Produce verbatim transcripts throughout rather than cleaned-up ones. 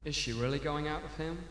Is she really going out with him?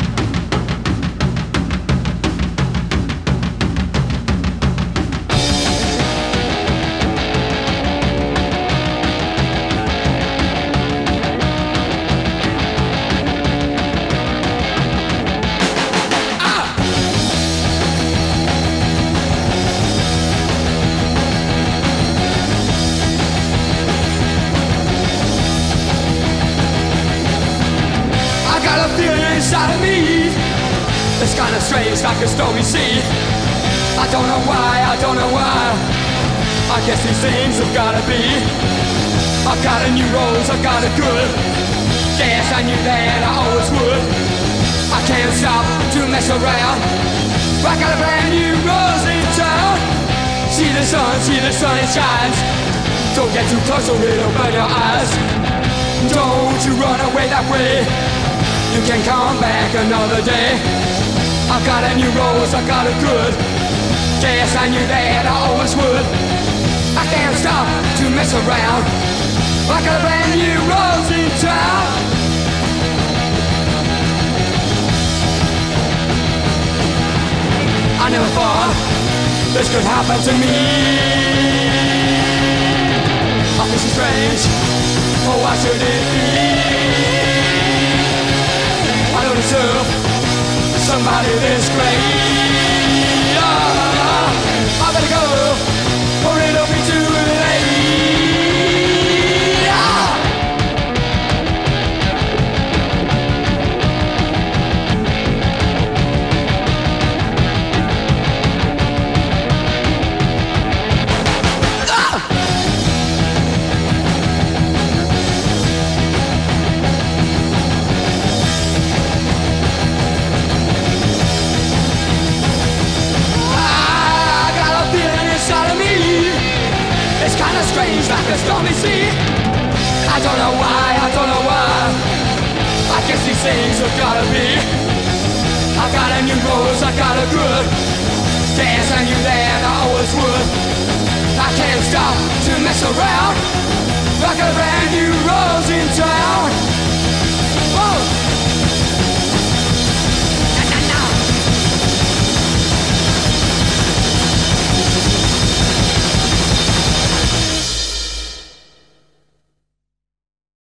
Inside of me, it's kinda strange, like a stormy sea. I don't know why, I don't know why. I guess these things have gotta be. I've got a new rose, I've got a good. Guess I knew that I always would. I can't stop to mess around. I got a brand new rose in town. See the sun, see the sun, it shines. Don't get too close or it'll burn your eyes. Don't you run away that way. You can come back another day. I've got a new rose, I've got a good. Guess I knew that I always would. I can't stop to mess around. I got a brand new rose in town. I never thought this could happen to me. I feel so strange. Oh, why should it be? I don't deserve somebody this great. Oh, I better go, or it'll be too late. Oh. Strange like a stormy sea. I don't know why, I don't know why. I guess these things have gotta be. I got a new rose, I got a good. Guess I knew that I always would. I can't stop to mess around. I got a brand new rose in town.